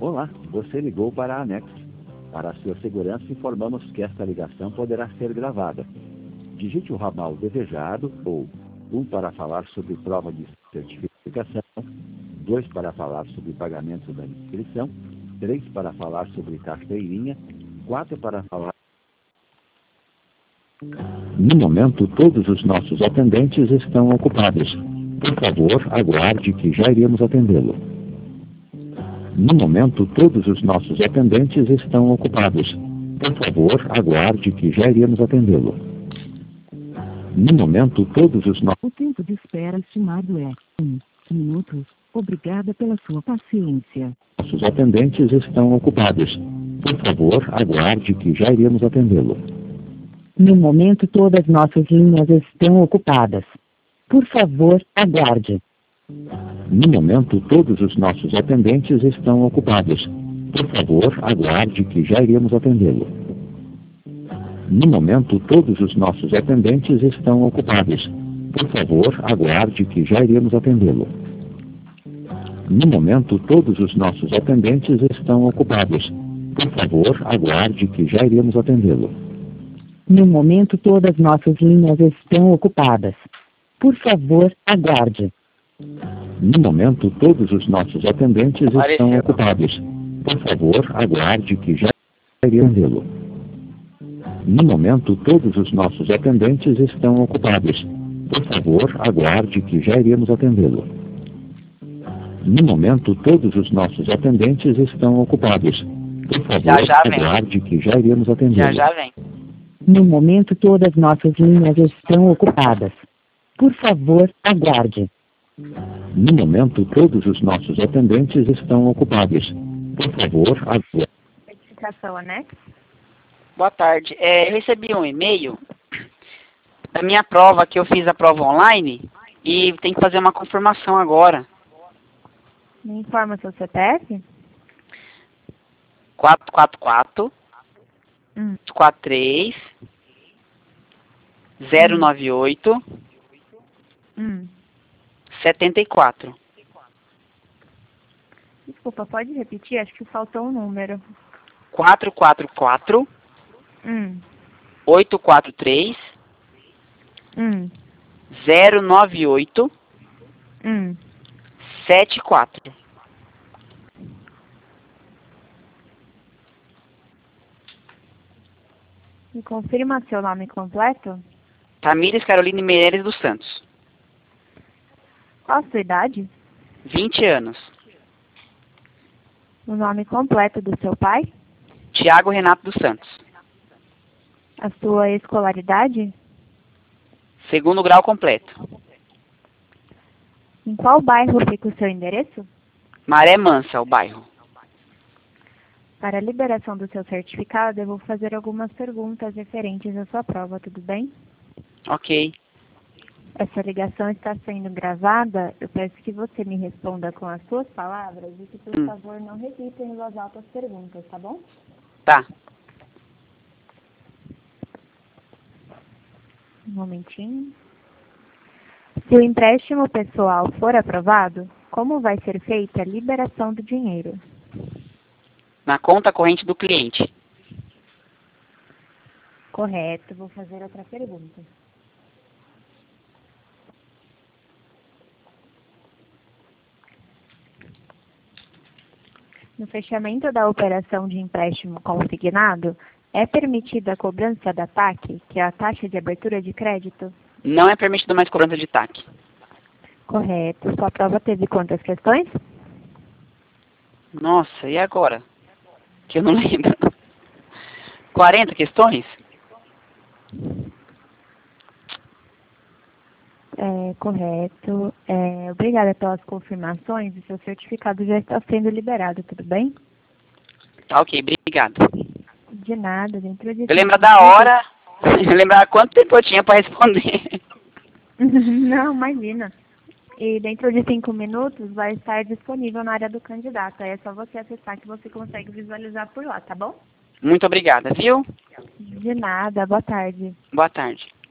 Olá, você ligou para a Anex. Para a sua segurança, informamos que esta ligação poderá ser gravada. Digite o ramal desejado ou 1 para falar sobre prova de certificação, 2 para falar sobre pagamento da inscrição, 3 para falar sobre carteirinha, 4 para falar... No momento, todos os nossos atendentes estão ocupados. Por favor, aguarde que já iremos atendê-lo. No momento, todos os nossos atendentes estão ocupados. Por favor, aguarde que já iremos atendê-lo. No momento, todos os nossos... O tempo de espera estimado é 1 minuto. Obrigada pela sua paciência. Nossos atendentes estão ocupados. Por favor, aguarde que já iremos atendê-lo. No momento, todas nossas linhas estão ocupadas. Por favor, aguarde. No momento, todos os nossos atendentes estão ocupados. Por favor, aguarde que já iremos atendê-lo. No momento, todos os nossos atendentes estão ocupados. Por favor, aguarde que já iremos atendê-lo. No momento, todos os nossos atendentes estão ocupados. Por favor, aguarde que já iremos atendê-lo. No momento, todas nossas linhas estão ocupadas. Por favor, aguarde. No momento, todos os nossos atendentes estão ocupados. Por favor, aguarde que já iremos atendê-lo. No momento, todos os nossos atendentes estão ocupados. Por favor, aguarde que já iremos atendê-lo. No momento, todos os nossos atendentes estão ocupados. Por favor, aguarde que já iremos atendê-lo. Já vem. No momento, todas nossas linhas estão ocupadas. Por favor, aguarde. No momento, todos os nossos atendentes estão ocupados. Por favor, aguarde. Certificação Anex. Boa tarde. Eu recebi um e-mail da minha prova, que eu fiz a prova online, e tem que fazer uma confirmação agora. Me informa seu CPF? 444 43 098 74. Desculpa, pode repetir? Acho que faltou um número. 444 843 098 74. Me confirma seu nome completo? Tamires Caroline Meireles dos Santos. Qual a sua idade? 20 anos. O nome completo do seu pai? Tiago Renato dos Santos. A sua escolaridade? 2º grau completo. Em qual bairro fica o seu endereço? Maré Mansa, o bairro. Para a liberação do seu certificado, eu vou fazer algumas perguntas referentes à sua prova, tudo bem? Ok. Essa ligação está sendo gravada. Eu peço que você me responda com as suas palavras e que, por favor, não repita em voz alta as perguntas, tá bom? Tá. Um momentinho. Se o empréstimo pessoal for aprovado, como vai ser feita a liberação do dinheiro? Na conta corrente do cliente. Correto. Vou fazer outra pergunta. No fechamento da operação de empréstimo consignado, é permitida a cobrança da TAC, que é a taxa de abertura de crédito? Não é permitido mais cobrança de TAC. Correto. Sua prova teve quantas questões? Nossa, e agora? Que eu não lembro. 40 questões? Correto. Obrigada pelas confirmações. O seu certificado já está sendo liberado, tudo bem? Tá, ok, obrigado. De nada, dentro de... Eu lembro da hora, eu lembrar quanto tempo eu tinha para responder. Não, imagina. E dentro de 5 minutos vai estar disponível na área do candidato. Aí é só você acessar que você consegue visualizar por lá, tá bom? Muito obrigada, viu? De nada, boa tarde. Boa tarde.